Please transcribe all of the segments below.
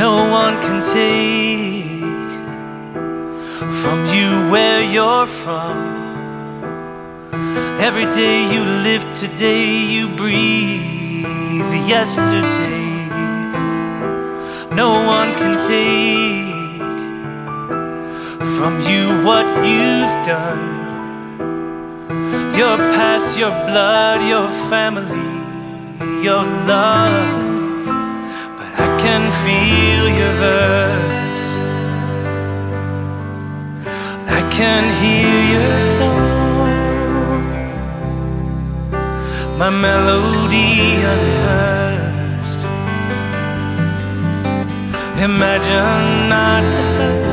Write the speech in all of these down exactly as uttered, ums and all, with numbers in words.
no one can take from you where you're from. Every day you live today, you breathe yesterday. No one can take from you what you've done. Your past, your blood, your family, your love. But I can feel your verse, I can hear your song, my melody unrehearsed. Imagine not to hurt.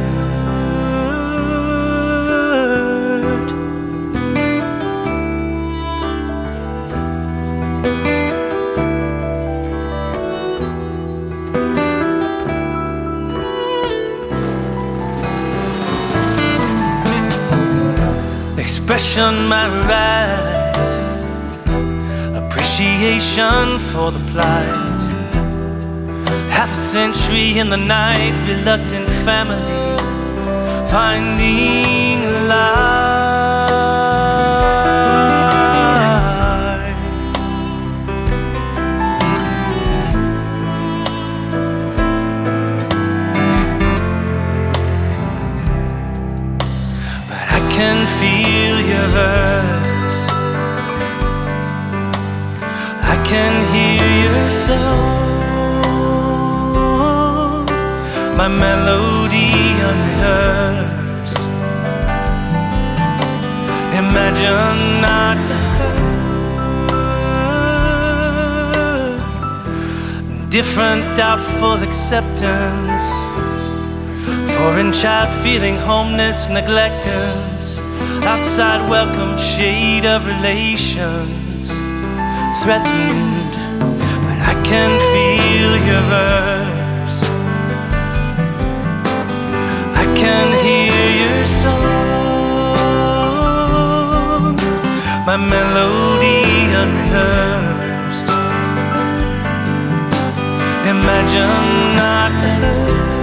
Expression, my right, appreciation for the plight. Half a century in the night, reluctant family, finding light. But I can feel your verse, I can hear your song, my melody unrehearsed. Imagine not to hurt. Different, doubtful acceptance. Foreign child feeling homeless, neglectance. Outside welcome shade of relations threatened. But I can feel your verse, I can hear your song, my melody unrehearsed. Imagine not to hurt.